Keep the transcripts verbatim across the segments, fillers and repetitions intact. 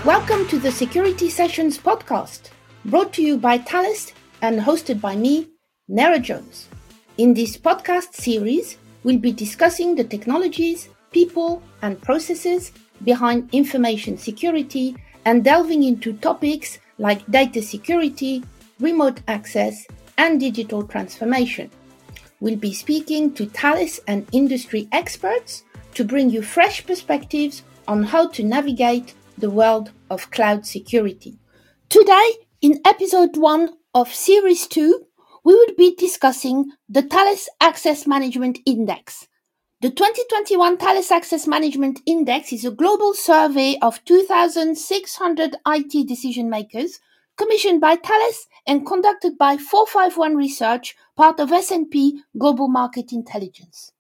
Welcome to the Security Sessions podcast, brought to you by Thales and hosted by me, Nera Jones. In this podcast series, we'll be discussing the technologies, people, and processes behind information security and delving into topics like data security, remote access, and digital transformation. We'll be speaking to Thales and industry experts to bring you fresh perspectives on how to navigate the world of cloud security. Today, in episode one of series two, we will be discussing the Thales Access Management Index. The twenty twenty-one Thales Access Management Index is a global survey of two thousand six hundred I T decision makers commissioned by Thales and conducted by four five one Research, part of S and P Global Market Intelligence.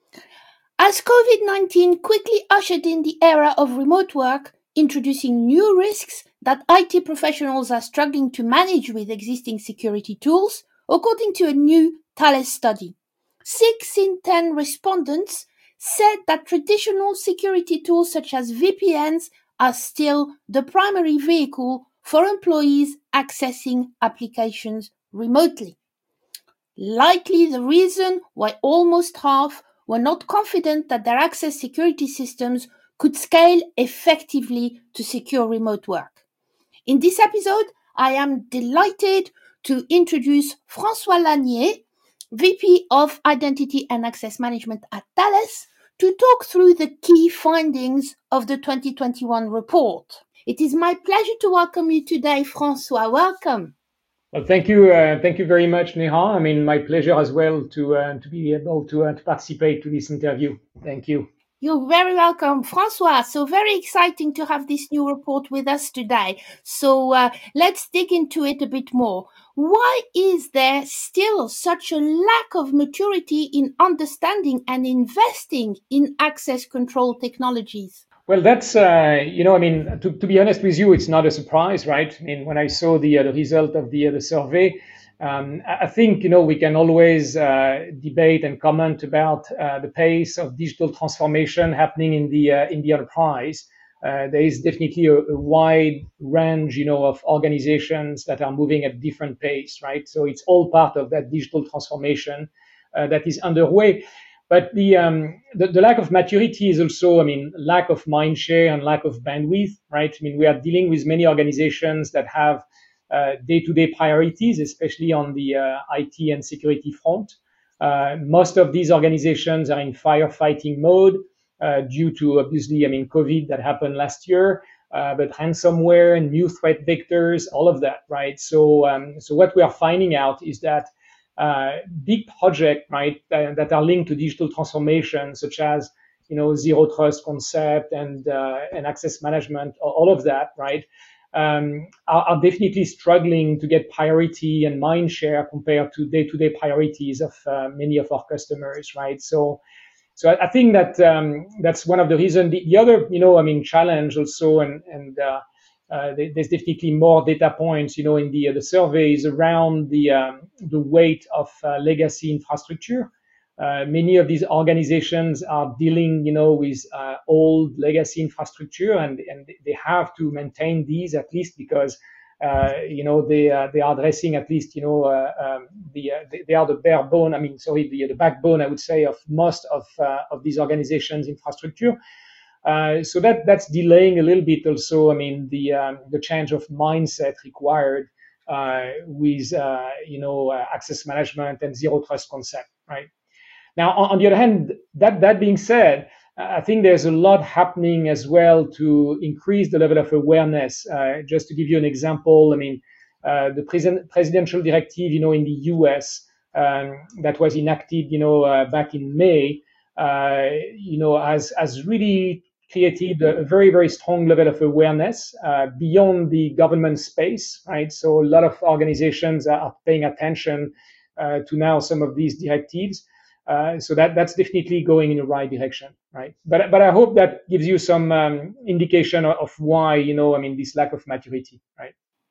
As COVID nineteen quickly ushered in the era of remote work, introducing new risks that I T professionals are struggling to manage with existing security tools, according to a new Thales study. Six in ten respondents said that traditional security tools such as V P Ns are still the primary vehicle for employees accessing applications remotely. Likely the reason why almost half were not confident that their access security systems could scale effectively to secure remote work. In this episode, I am delighted to introduce François Lanier, V P of Identity and Access Management at Thales, to talk through the key findings of the twenty twenty-one report. It is my pleasure to welcome you today, François. Welcome. Well, thank you. Uh, thank you very much, Neha. I mean, my pleasure as well to uh, to be able to, uh, to participate to this interview. Thank you. You're very welcome, François. So very exciting to have this new report with us today. So uh, let's dig into it a bit more. Why is there still such a lack of maturity in understanding and investing in access control technologies? Well, that's, uh, you know, I mean, to, to be honest with you, it's not a surprise, right? I mean, when I saw the, uh, the result of the, uh, the survey, Um, I think, you know, we can always uh, debate and comment about uh, the pace of digital transformation happening in the uh, in the enterprise. Uh, there is definitely a, a wide range, you know, of organizations that are moving at different pace, right? So it's all part of that digital transformation uh, that is underway. But the, um, the the lack of maturity is also, I mean, lack of mind share and lack of bandwidth, right? I mean, we are dealing with many organizations that have Uh, day-to-day priorities, especially on the uh, I T and security front. Uh, most of these organizations are in firefighting mode uh, due to, obviously, I mean, COVID that happened last year, uh, but ransomware, new threat vectors, all of that, right? So, um, so what we are finding out is that uh, big projects, right, that, that are linked to digital transformation, such as, you know, zero trust concept and uh, and access management, all of that, right? Um, are, are definitely struggling to get priority and mind share compared to day-to-day priorities of uh, many of our customers, right? So, so I, I think that um, that's one of the reasons. The, the other, you know, I mean, challenge also, and and uh, uh, there's definitely more data points, you know, in the uh, the surveys around the um, the weight of uh, legacy infrastructure. Uh, many of these organizations are dealing, you know, with uh, old legacy infrastructure, and, and they have to maintain these at least because, uh, you know, they uh, they are addressing at least, you know, uh, um, the uh, they, they are the bare bone. I mean, sorry, the the backbone, I would say, of most of uh, of these organizations' infrastructure. Uh, so that that's delaying a little bit also. I mean, the um, the change of mindset required uh, with uh, you know uh, access management and zero trust concept, right? Now, on, on the other hand, that, that being said, I think there's a lot happening as well to increase the level of awareness. Uh, just to give you an example, I mean, uh, the pres- presidential directive, you know, in the U S um, that was enacted, you know, uh, back in May, uh, you know, has, has really created a very, very strong level of awareness uh, beyond the government space, right? So a lot of organizations are paying attention uh, to now some of these directives. Uh, so that that's definitely going in the right direction, right? But but I hope that gives you some um, indication of, of why, you know, I mean, this lack of maturity, right?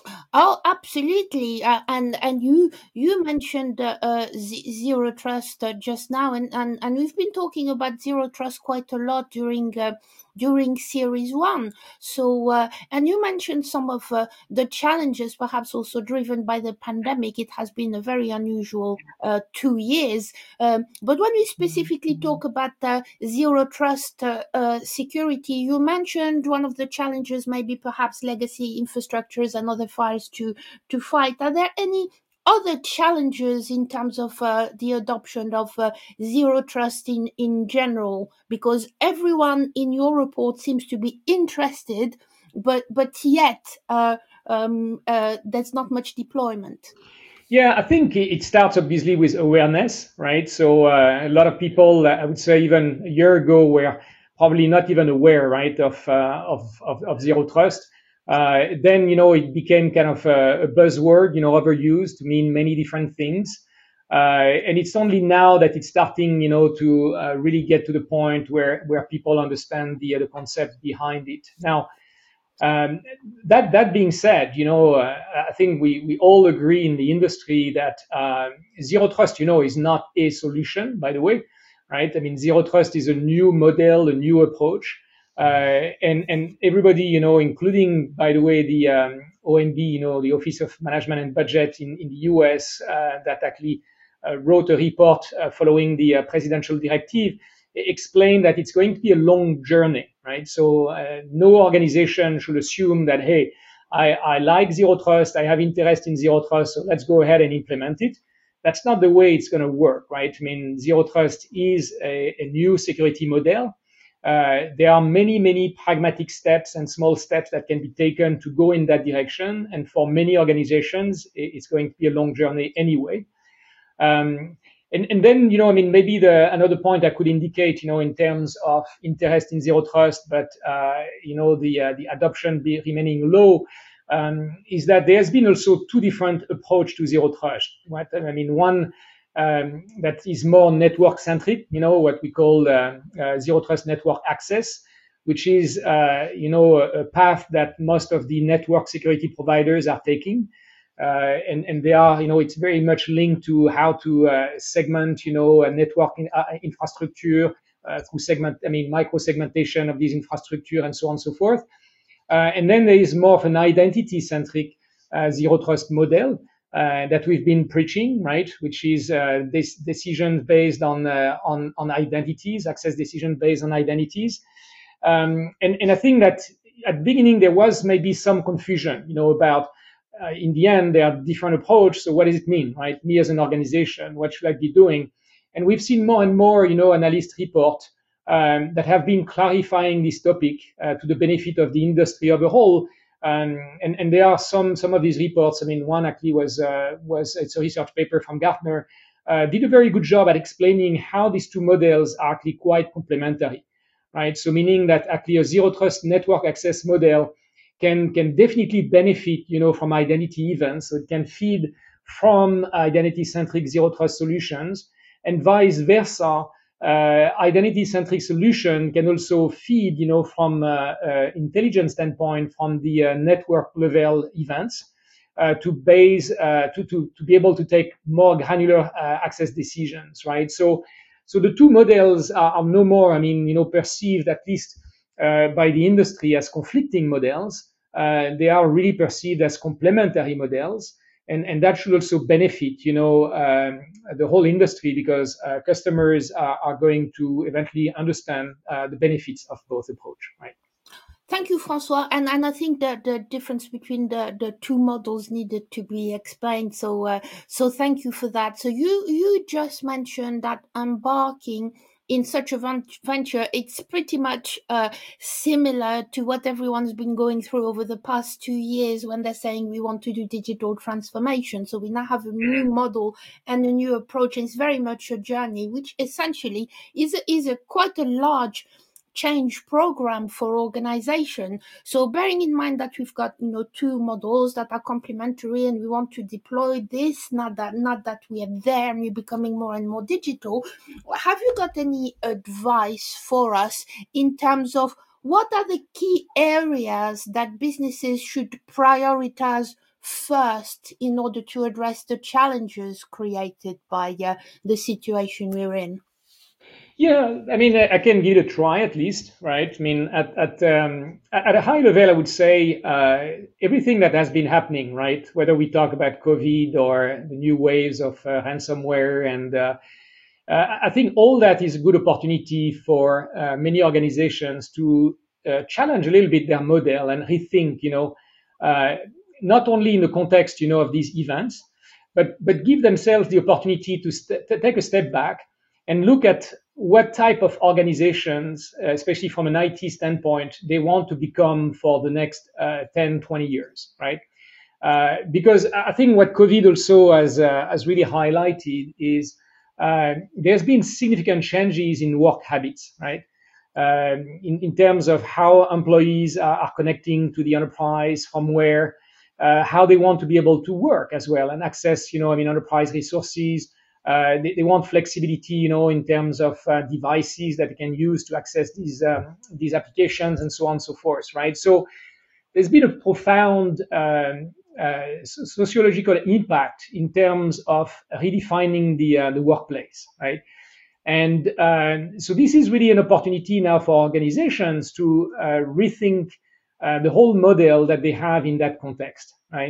Oh, absolutely. Uh, and and you you mentioned uh, uh, z- zero trust uh, just now, and, and and we've been talking about zero trust quite a lot during uh, during series one. So uh, and you mentioned some of uh, the challenges, perhaps also driven by the pandemic. It has been a very unusual uh, two years. Um, but when we specifically talk about uh, zero trust uh, uh, security, you mentioned one of the challenges, maybe perhaps legacy infrastructures and other files to to fight. Are there any other challenges in terms of uh, the adoption of uh, zero trust in in general? Because everyone in your report seems to be interested, but but yet uh, um, uh, there's not much deployment. Yeah, I think it starts obviously with awareness, right? So uh, a lot of people, uh, I would say, even a year ago, were probably not even aware, right, of uh, of, of of zero trust. Uh, then you know it became kind of a, a buzzword, you know, overused to mean many different things. Uh, and it's only now that it's starting, you know, to uh, really get to the point where where people understand the uh, the concept behind it. Now, um, that that being said, you know, uh, I think we we all agree in the industry that uh, zero trust, you know, is not a solution. By the way, right? I mean, zero trust is a new model, a new approach, uh, and and everybody, you know, including, by the way, the um, O M B, you know, the Office of Management and Budget in in the U S, uh, that actually uh, wrote a report uh, following the uh, presidential directive, explained that it's going to be a long journey, right? So uh, no organization should assume that, hey, I, I like zero trust, I have interest in zero trust, so let's go ahead and implement it. That's not the way it's going to work, right? I mean, zero trust is a, a new security model. Uh, there are many, many pragmatic steps and small steps that can be taken to go in that direction. And for many organizations, it's going to be a long journey anyway. Um, and, and then, you know, I mean, maybe the another point I could indicate, you know, in terms of interest in zero trust, but uh, you know, the uh, the adoption be remaining low, um, is that there's been also two different approach to zero trust. Right? I mean, one um, that is more network centric, you know, what we call uh, uh, zero trust network access, which is, uh, you know, a, a path that most of the network security providers are taking. Uh, and, and they are, you know, it's very much linked to how to uh, segment, you know, a network in, uh, infrastructure uh, through segment, I mean, micro segmentation of these infrastructure and so on and so forth. Uh, and then there is more of an identity centric uh, zero trust model uh, that we've been preaching, right? Which is uh, this decision based on, uh, on, on identities, access decision based on identities. Um, and, and I think that at the beginning there was maybe some confusion, you know, about uh, in the end, there are different approaches. So what does it mean, right? Me as an organization, what should I be doing? And we've seen more and more, you know, analyst report um, that have been clarifying this topic uh, to the benefit of the industry overall. Um, and, and there are some some of these reports. I mean, one actually was uh, was it's a research paper from Gartner, uh, did a very good job at explaining how these two models are actually quite complementary, right? So meaning that actually a zero trust network access model can can definitely benefit, you know, from identity events. So it can feed from identity-centric zero-trust solutions, and vice versa. Uh, identity-centric solution can also feed, you know, from uh, uh, intelligence standpoint from the uh, network level events uh, to base uh, to, to to be able to take more granular uh, access decisions, right? So so the two models are, are no more, I mean, you know, perceived at least uh, by the industry as conflicting models. Uh, they are really perceived as complementary models, and, and that should also benefit, you know, um, the whole industry, because uh, customers are, are going to eventually understand uh, the benefits of both approach, right? Thank you, Francois. And and I think that the difference between the, the two models needed to be explained. So uh, so thank you for that. So you you just mentioned that embarking in such a venture, it's pretty much uh, similar to what everyone's been going through over the past two years when they're saying we want to do digital transformation. So we now have a new model and a new approach. And it's very much a journey, which essentially is a, is a quite a large change program for organization. So bearing in mind that we've got, you know, two models that are complementary and we want to deploy this, not that not that we are there and we're becoming more and more digital, have you got any advice for us in terms of what are the key areas that businesses should prioritize first in order to address the challenges created by uh, the situation we're in? Yeah, I mean, I, I can give it a try at least, right? I mean, at at um, at a high level, I would say uh, everything that has been happening, right? Whether we talk about COVID or the new waves of uh, ransomware, and uh, uh, I think all that is a good opportunity for uh, many organizations to uh, challenge a little bit their model and rethink, you know, uh, not only in the context, you know, of these events, but but give themselves the opportunity to st- to take a step back and look at what type of organizations, uh, especially from an I T standpoint, they want to become for the next uh, ten, twenty years, right? Uh, because I think what COVID also has, uh, has really highlighted is uh, there's been significant changes in work habits, right? Um, in, in terms of how employees are, are connecting to the enterprise, from where, uh, how they want to be able to work as well and access, you know, I mean, enterprise resources. Uh, they, they want flexibility, you know, in terms of uh, devices that they can use to access these um, these applications and so on and so forth, right? So there's been a profound um, uh, sociological impact in terms of redefining the uh, the workplace, right? And uh, so this is really an opportunity now for organizations to uh, rethink uh, the whole model that they have in that context, right?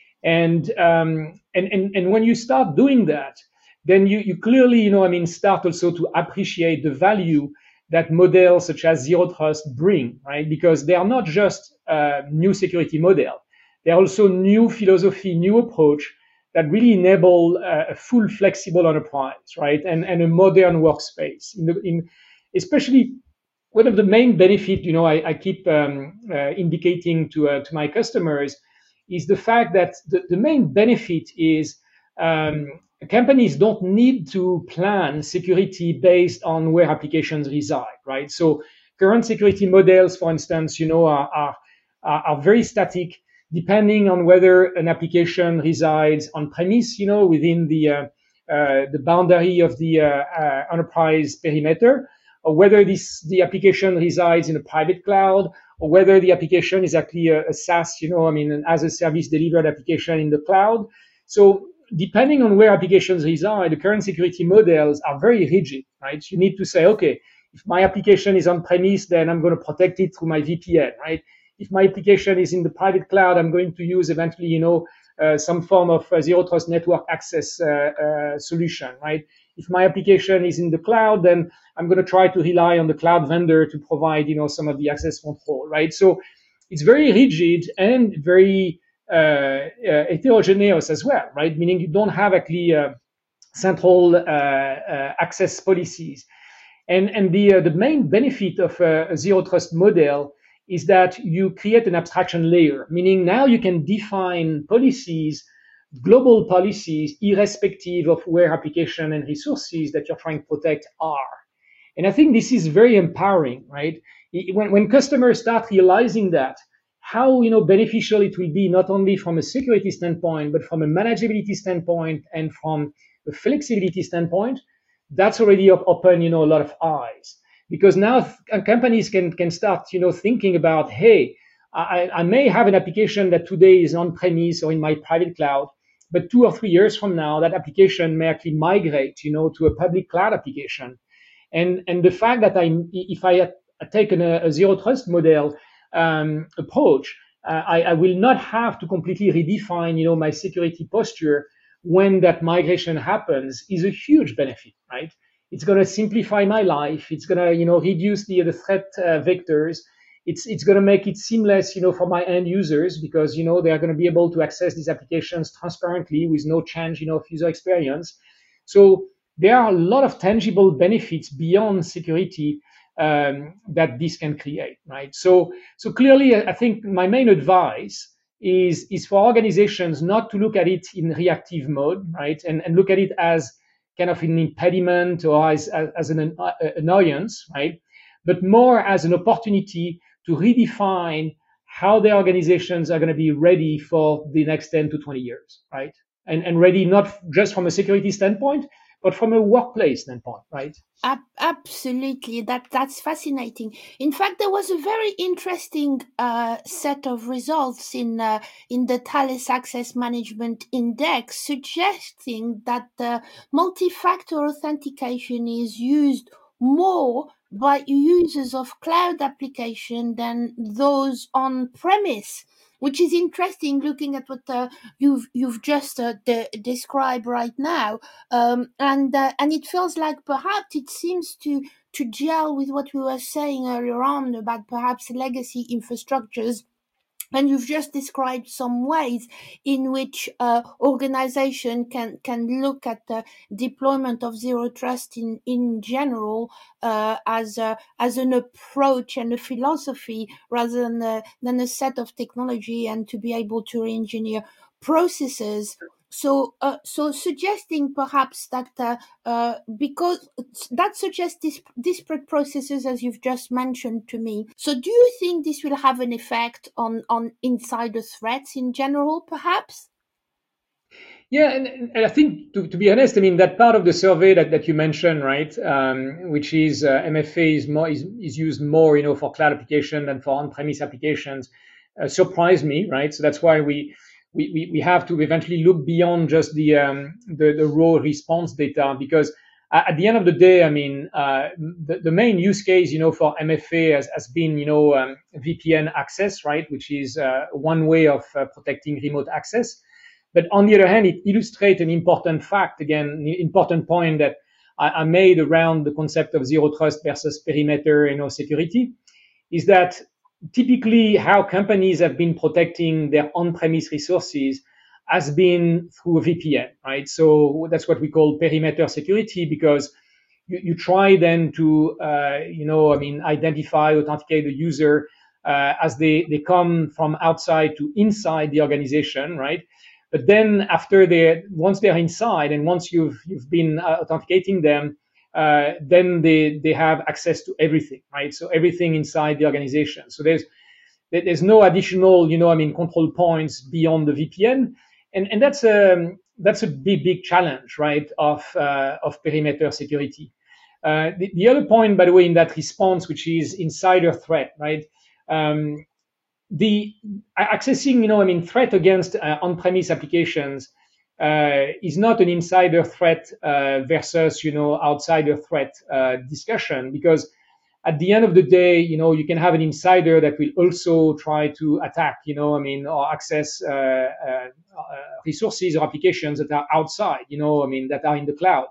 And um, and and and when you start doing that, then you, you clearly, you know, I mean, start also to appreciate the value that models such as Zero Trust bring, right? Because they are not just uh, new security model. They are also new philosophy, new approach that really enable uh, a full flexible enterprise, right? And, and a modern workspace. In the, in, especially one of the main benefit, you know, I, I keep um, uh, indicating to, uh, to my customers is the fact that the, the main benefit is um, companies don't need to plan security based on where applications reside, right? So current security models, for instance, you know, are, are, are very static, depending on whether an application resides on premise, you know, within the, uh, uh, the boundary of the uh, uh, enterprise perimeter, or whether this, the application resides in a private cloud, or whether the application is actually a, a SaaS, you know, I mean, an as a service delivered application in the cloud. So depending on where applications reside, the current security models are very rigid, right? You need to say, okay, if my application is on premise, then I'm going to protect it through my V P N, right? If my application is in the private cloud, I'm going to use eventually, you know, uh, some form of uh, zero trust network access uh, uh, solution, right? If my application is in the cloud, then I'm going to try to rely on the cloud vendor to provide, you know, some of the access control, right? So it's very rigid and very uh, uh, heterogeneous as well, right? Meaning you don't have actually uh, central uh, uh, access policies. And, and the, uh, the main benefit of a, a zero trust model is that you create an abstraction layer, meaning now you can define policies, global policies, irrespective of where application and resources that you're trying to protect are. And I think this is very empowering, right? When, when customers start realizing that, how, you know, beneficial it will be, not only from a security standpoint, but from a manageability standpoint and from a flexibility standpoint, that's already open, you know, a lot of eyes. Because now companies can, can start, you know, thinking about, hey, I, I may have an application that today is on premise or in my private cloud, but two or three years from now, that application may actually migrate, you know, to a public cloud application. And, and the fact that I, if I had taken a, a zero trust model um, approach, uh, I, I will not have to completely redefine, you know, my security posture when that migration happens is a huge benefit, right? It's going to simplify my life. It's going to, you know, reduce the, the threat uh, vectors. It's, it's going to make it seamless, you know, for my end users because, you know, they are going to be able to access these applications transparently with no change, you know, of user experience. So there are a lot of tangible benefits beyond security um, that this can create, right? So, so clearly, I think my main advice is, is for organizations not to look at it in reactive mode, right? And, and look at it as kind of an impediment or as, as, as an uh, annoyance, right? But more as an opportunity to redefine how their organizations are going to be ready for the next ten to twenty years, right? And, and ready not just from a security standpoint, but from a workplace standpoint, right? Absolutely, that that's fascinating. In fact, there was a very interesting uh, set of results in uh, in the Thales Access Management Index, suggesting that uh, multi-factor authentication is used more by users of cloud application than those on premise, which is interesting. Looking at what uh, you've you've just uh, de- described right now, um, and uh, and it feels like perhaps it seems to to gel with what we were saying earlier on about perhaps legacy infrastructures. And you've just described some ways in which uh, organization can can look at the deployment of zero trust in in general uh, as a, as an approach and a philosophy rather than a, than a set of technology, and to be able to re-engineer processes. So, uh, so suggesting perhaps that uh, uh, because that suggests dis- disparate processes, as you've just mentioned to me. So, do you think this will have an effect on on insider threats in general, perhaps? Yeah, and, and I think to, to be honest, I mean that part of the survey that, that you mentioned, right, um, which is uh, M F A is more is, is used more, you know, for cloud application than for on-premise applications, uh, surprised me, right? So that's why we we, we, we have to eventually look beyond just the um, the, the raw response data, because at the end of the day, I mean, uh, the, the main use case, you know, for M F A has, has been, you know, um, V P N access, right, which is uh, one way of uh, protecting remote access. But on the other hand, it illustrates an important fact, again, an important point that I, I made around the concept of zero trust versus perimeter, you know, security, is that typically how companies have been protecting their on-premise resources has been through a V P N, right? So that's what we call perimeter security, because you, you try then to, uh, you know, I mean, identify, authenticate the user uh, as they, they come from outside to inside the organization, right? But then after they, once they're inside and once you've you've been uh, authenticating them, uh, then they they have access to everything, right? So everything inside the organization. So there's there's no additional, you know, I mean, control points beyond the V P N, and and that's a that's a big big challenge, right? Of uh, of perimeter security. Uh, the, the other point, by the way, in that response, which is insider threat, right? Um, the accessing, you know, I mean, threat against uh, on-premise applications uh, is not an insider threat uh, versus, you know, outsider threat uh, discussion, because at the end of the day, you know, you can have an insider that will also try to attack, you know, I mean, or access uh, uh, uh, resources or applications that are outside, you know, I mean, that are in the cloud.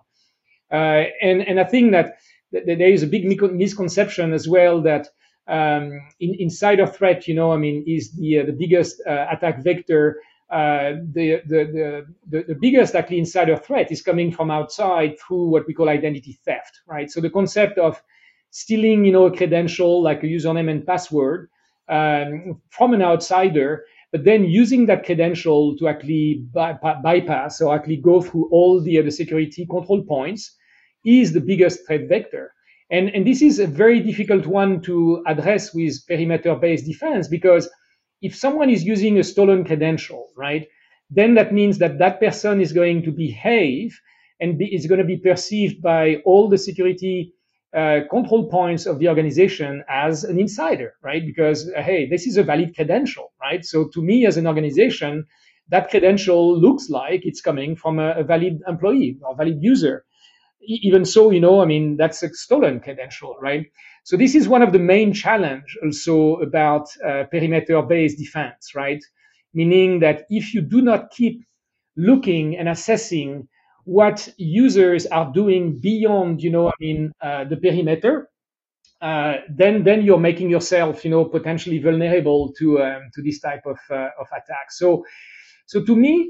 Uh, and, and I think that, that there is a big misconception as well that um, in, insider threat, you know, I mean, is the uh, the biggest uh, attack vector. Uh, the, the the the biggest actually insider threat is coming from outside through what we call identity theft, right? So the concept of stealing, you know, a credential like a username and password um, from an outsider, but then using that credential to actually by, bypass or actually go through all the other security control points is the biggest threat vector. And, and this is a very difficult one to address with perimeter-based defense, because if someone is using a stolen credential, right, then that means that that person is going to behave and be, is going to be perceived by all the security uh, control points of the organization as an insider, right? Because, uh, hey, this is a valid credential, right? So to me as an organization, that credential looks like it's coming from a, a valid employee or valid user. Even so, you know, I mean, that's a stolen credential, right? So this is one of the main challenge also about uh, perimeter-based defense, right? Meaning that if you do not keep looking and assessing what users are doing beyond, you know, I mean, uh, the perimeter, uh, then then you're making yourself, you know, potentially vulnerable to um, to this type of uh, of attack. So, so to me,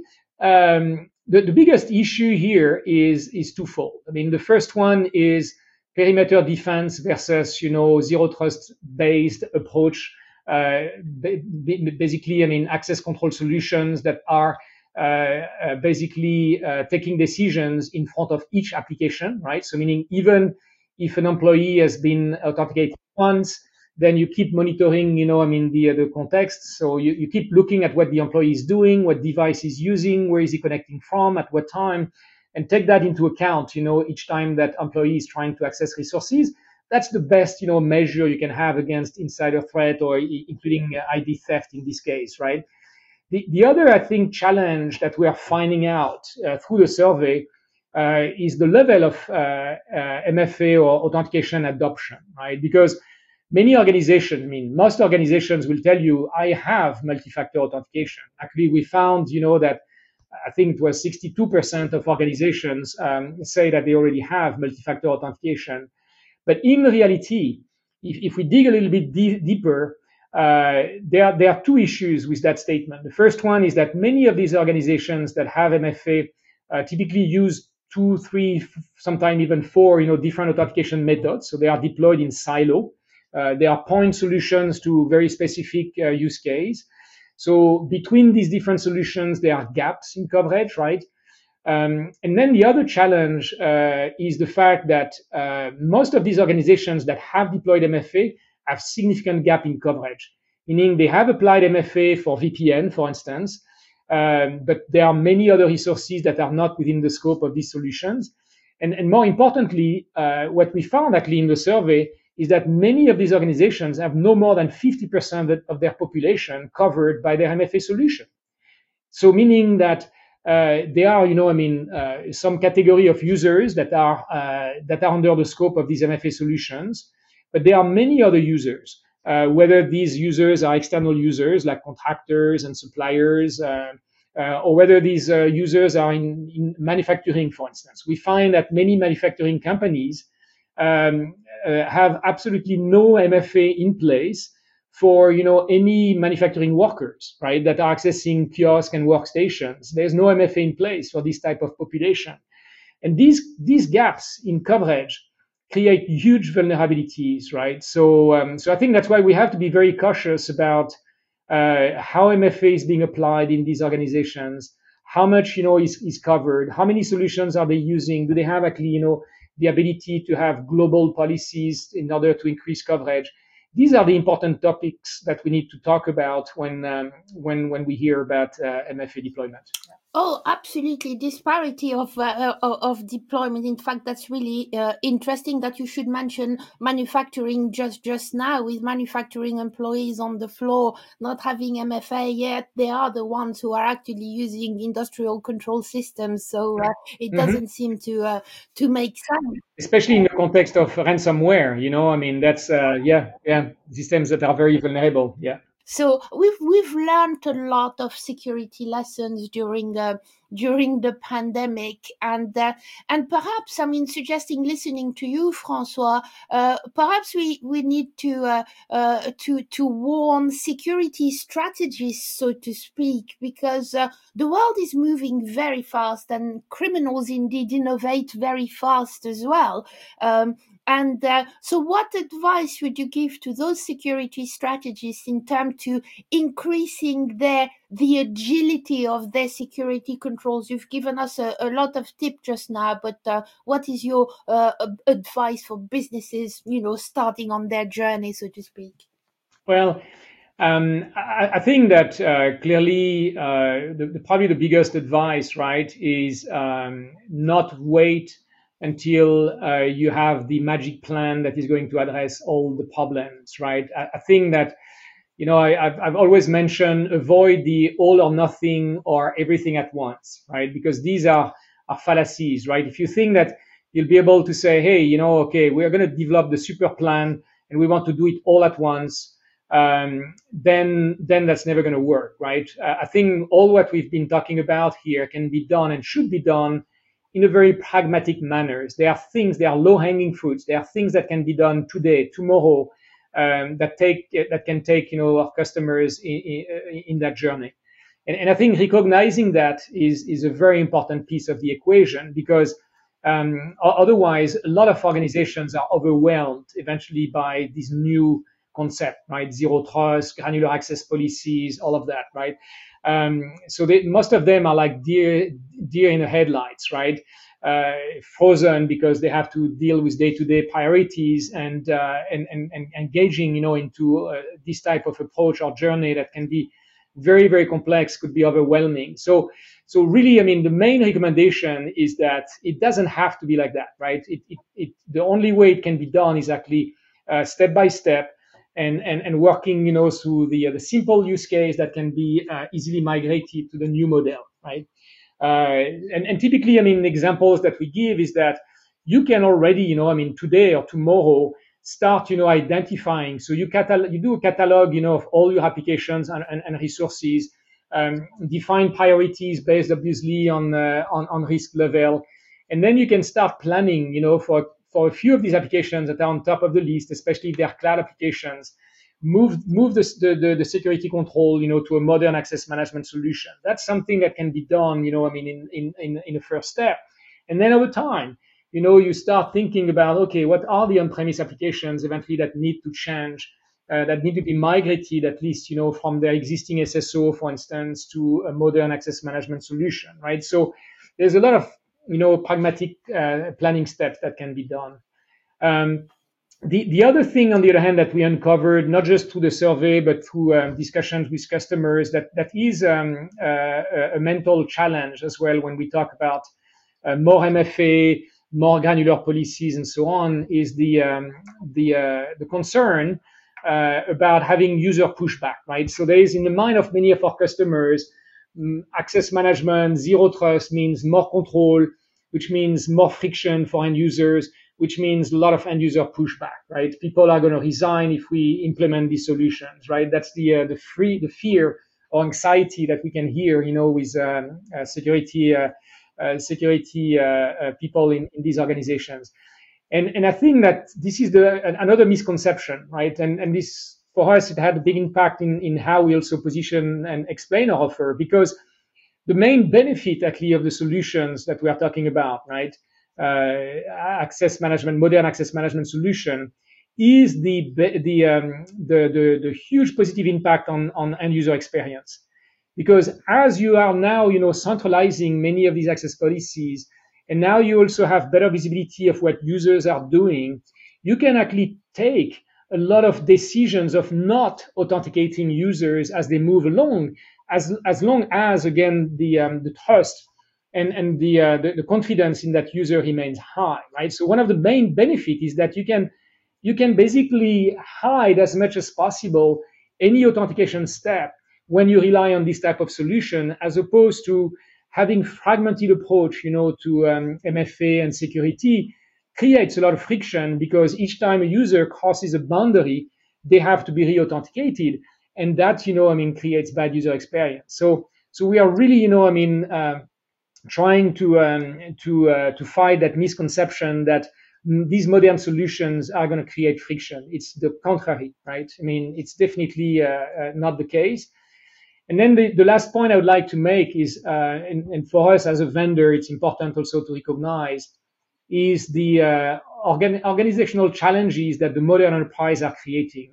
um, the, the biggest issue here is is twofold. I mean, the first one is perimeter defense versus, you know, zero trust based approach. Uh, basically, I mean, access control solutions that are uh, uh, basically uh, taking decisions in front of each application, right? So meaning even if an employee has been authenticated once, then you keep monitoring, you know, I mean, the, uh, the context. So you, you keep looking at what the employee is doing, what device he's using, where is he connecting from, at what time. and take that into account, you know, each time that employee is trying to access resources. That's the best, you know, measure you can have against insider threat or I- including uh, I D theft in this case, right? The, the other, I think, challenge that we are finding out uh, through the survey uh, is the level of uh, uh, M F A or authentication adoption, right? Because many organizations, I mean, most organizations will tell you, I have multi-factor authentication. Actually, we found, you know, that I think it was sixty-two percent of organizations um, say that they already have multi-factor authentication. But in reality, if, if we dig a little bit de- deeper, uh, there, are, there are two issues with that statement. The first one is that many of these organizations that have M F A uh, typically use two, three, f- sometimes even four, you know, different authentication methods. So they are deployed in silo. Uh, they are point solutions to very specific uh, use case. So between these different solutions, there are gaps in coverage, right? Um, and then the other challenge uh, is the fact that uh, most of these organizations that have deployed M F A have significant gap in coverage, meaning they have applied M F A for V P N, for instance, um, but there are many other resources that are not within the scope of these solutions. And, and more importantly, uh, what we found actually in the survey is that many of these organizations have no more than fifty percent of their population covered by their M F A solution. So meaning that uh, there are, you know, I mean, uh, some category of users that are uh, that are under the scope of these M F A solutions, but there are many other users. Uh, whether these users are external users like contractors and suppliers, uh, uh, or whether these uh, users are in, in manufacturing, for instance, we find that many manufacturing companies um, uh, have absolutely no M F A in place for, you know, any manufacturing workers, right, that are accessing kiosks and workstations. There's no M F A in place for this type of population. And these, these gaps in coverage create huge vulnerabilities, right? So, um, so I think that's why we have to be very cautious about uh, how M F A is being applied in these organizations, how much, you know, is, is covered, how many solutions are they using, do they have actually, you know, the ability to have global policies in order to increase coverage. These are the important topics that we need to talk about when um, when when we hear about uh, M F A deployment. Oh, absolutely. Disparity of uh, uh, of deployment. In fact, that's really uh, interesting that you should mention manufacturing just just now, with manufacturing employees on the floor not having M F A yet. They are the ones who are actually using industrial control systems. So uh, it Mm-hmm. doesn't seem to uh, to make sense. Especially in the context of ransomware, you know, I mean, that's uh, yeah, yeah, systems that are very vulnerable. Yeah. So we've we've learned a lot of security lessons during uh, during the pandemic, and uh, and perhaps, I mean, suggesting, listening to you, Francois, uh, perhaps we we need to uh, uh, to to warn security strategists, so to speak, because uh, the world is moving very fast, and criminals indeed innovate very fast as well. Um, and uh, so, what advice would you give to those security strategists in terms to increasing their the agility of their security controls? You've given us a, a lot of tips just now, but uh, what is your uh, advice for businesses, you know, starting on their journey, so to speak? Well, um, I, I think that uh, clearly uh, the, the, probably the biggest advice, right, is um, not wait until uh, you have the magic plan that is going to address all the problems, right? I, I think that, you know, I, I've, I've always mentioned avoid the all or nothing or everything at once, right? Because these are, are fallacies, right? If you think that you'll be able to say, hey, you know, okay, we're going to develop the super plan and we want to do it all at once, um, then then that's never going to work, right? Uh, I think all what we've been talking about here can be done and should be done in a very pragmatic manner. There are things, there are low-hanging fruits, there are things that can be done today, tomorrow, um, that take that can take, you know, our customers in, in, in that journey. And, and I think recognizing that is is a very important piece of the equation, because um, otherwise a lot of organizations are overwhelmed eventually by this new concept, right? Zero trust, granular access policies, all of that, right? Um, so they, most of them are like deer, deer in the headlights, right? Uh, frozen because they have to deal with day-to-day priorities and, uh, and, and, and engaging, you know, into uh, this type of approach or journey that can be very, very complex, could be overwhelming. So, So really, I mean, the main recommendation is that it doesn't have to be like that, right? It, it, it the only way it can be done is actually uh, step by step, and, and, and working, you know, through the, uh, the simple use case that can be uh, easily migrated to the new model, right? Uh, and, and typically, I mean, examples that we give is that you can already, you know, I mean, today or tomorrow, start, you know, identifying. So you catalog, you do a catalog, you know, of all your applications and, and, and resources, um, define priorities based obviously on, uh, on, on risk level. And then you can start planning, you know, for, for a few of these applications that are on top of the list, especially if they're cloud applications, move, move the, the, the security control, you know, to a modern access management solution. That's something that can be done, you know, I mean, in, in, in, in the first step. And then over time, you know, you start thinking about, okay, what are the on-premise applications eventually that need to change, uh, that need to be migrated, at least, you know, from their existing S S O, for instance, to a modern access management solution, right? So there's a lot of, you know, pragmatic uh, planning steps that can be done. Um, the, the other thing, on the other hand, that we uncovered, not just through the survey, but through uh, discussions with customers, that, that is um, uh, a mental challenge as well when we talk about uh, more M F A, more granular policies, and so on, is the um, the uh, the concern uh, about having user pushback, right? So there is in the mind of many of our customers, um, access management, zero trust means more control, which means more friction for end users, which means a lot of end user pushback, right? People are going to resign if we implement these solutions, right? That's the uh, the free the fear or anxiety that we can hear, you know, with um, uh, security. Uh, Uh, security uh, uh, people in, in these organizations. And, and I think that this is the another misconception, right? And, and this, for us, it had a big impact in, in how we also position and explain our offer, because the main benefit, actually, of the solutions that we are talking about, right? Uh, access management, modern access management solution, is the, the, um, the, the, the huge positive impact on, on end user experience. Because as you are now, you know, centralizing many of these access policies, and now you also have better visibility of what users are doing, you can actually take a lot of decisions of not authenticating users as they move along, as as long as, again, the um, the trust and and the, uh, the the confidence in that user remains high, right? So one of the main benefits is that you can you can basically hide as much as possible any authentication step when you rely on this type of solution, as opposed to having fragmented approach, you know, to um, M F A and security, creates a lot of friction, because each time a user crosses a boundary, they have to be re-authenticated. And that, you know, I mean, creates bad user experience. So, so we are really, you know, I mean, uh, trying to, um, to, uh, to fight that misconception that these modern solutions are going to create friction. It's the contrary, right? I mean, it's definitely uh, uh, not the case. And then the, the last point I would like to make is, uh, and, and for us as a vendor, it's important also to recognize, is the uh, organ, organizational challenges that the modern enterprise are creating.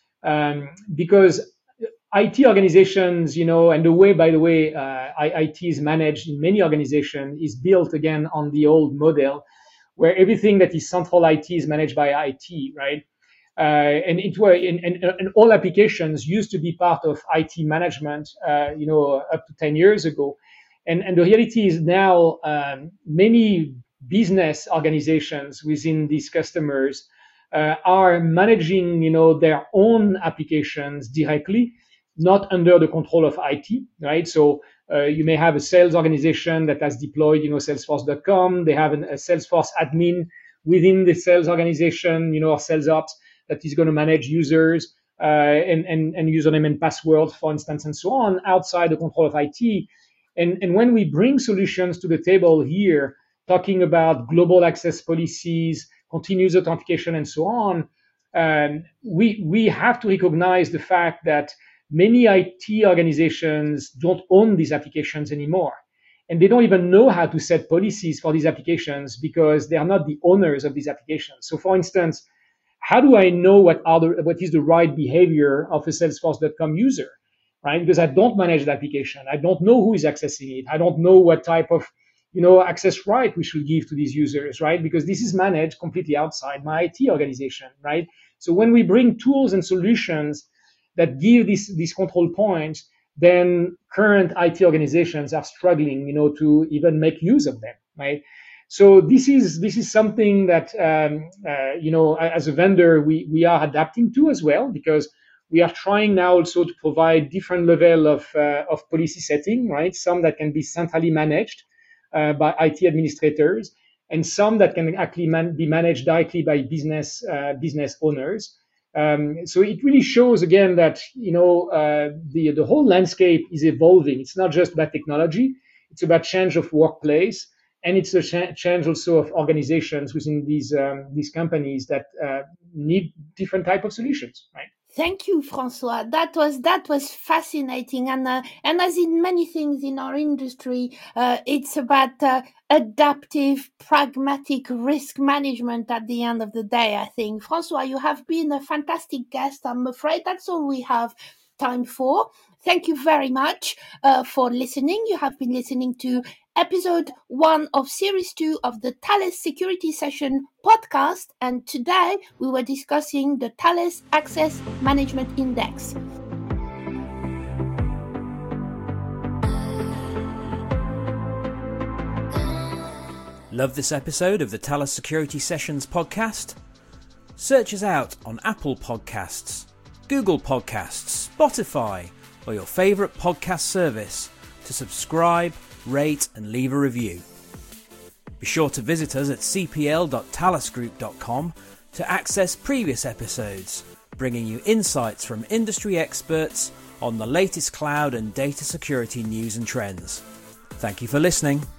Um, because I T organizations, you know, and the way, by the way, uh, I T is managed in many organizations is built, again, on the old model, where everything that is central I T is managed by I T, right? Uh, and it were and, and, and all applications used to be part of I T management, uh, you know, up to ten years ago. And, and the reality is now um, many business organizations within these customers uh, are managing, you know, their own applications directly, not under the control of I T, right? So uh, you may have a sales organization that has deployed, you know, Salesforce dot com. They have an, a Salesforce admin within the sales organization, you know, or sales ops, that is going to manage users uh, and, and, and username and password, for instance, and so on, outside the control of I T. And, and when we bring solutions to the table here, talking about global access policies, continuous authentication, and so on, um, we, we have to recognize the fact that many I T organizations don't own these applications anymore. And they don't even know how to set policies for these applications, because they are not the owners of these applications. So, for instance, how do I know what are the, what is the right behavior of a Salesforce dot com user, right? Because I don't manage the application. I don't know who is accessing it. I don't know what type of, you know, access right we should give to these users, right? Because this is managed completely outside my I T organization, right? So when we bring tools and solutions that give these, these control points, then current I T organizations are struggling, you know, to even make use of them, right? So this is this is something that um, uh, you know, as a vendor, we we are adapting to as well, because we are trying now also to provide different level of uh, of policy setting, right? Some that can be centrally managed uh, by I T administrators, and some that can actually man- be managed directly by business uh, business owners. Um, so it really shows again that, you know, uh, the the whole landscape is evolving. It's not just about technology; it's about change of workplace, and it's a ch- change also of organizations within these um, these companies that uh, need different type of solutions, right? Thank you, Francois. That was that was fascinating, and uh, and as in many things in our industry, uh, it's about uh, adaptive, pragmatic risk management. At the end of the day, I think, Francois, you have been a fantastic guest. I'm afraid that's all we have time for. Thank you very much uh, for listening. You have been listening to episode one of series two of the Thales Security Session podcast. And today we were discussing the Thales Access Management Index. Love this episode of the Thales Security Sessions podcast? Search us out on Apple Podcasts, Google Podcasts, Spotify, or your favourite podcast service to subscribe, rate and leave a review. Be sure to visit us at c p l dot thales group dot com to access previous episodes, bringing you insights from industry experts on the latest cloud and data security news and trends. Thank you for listening.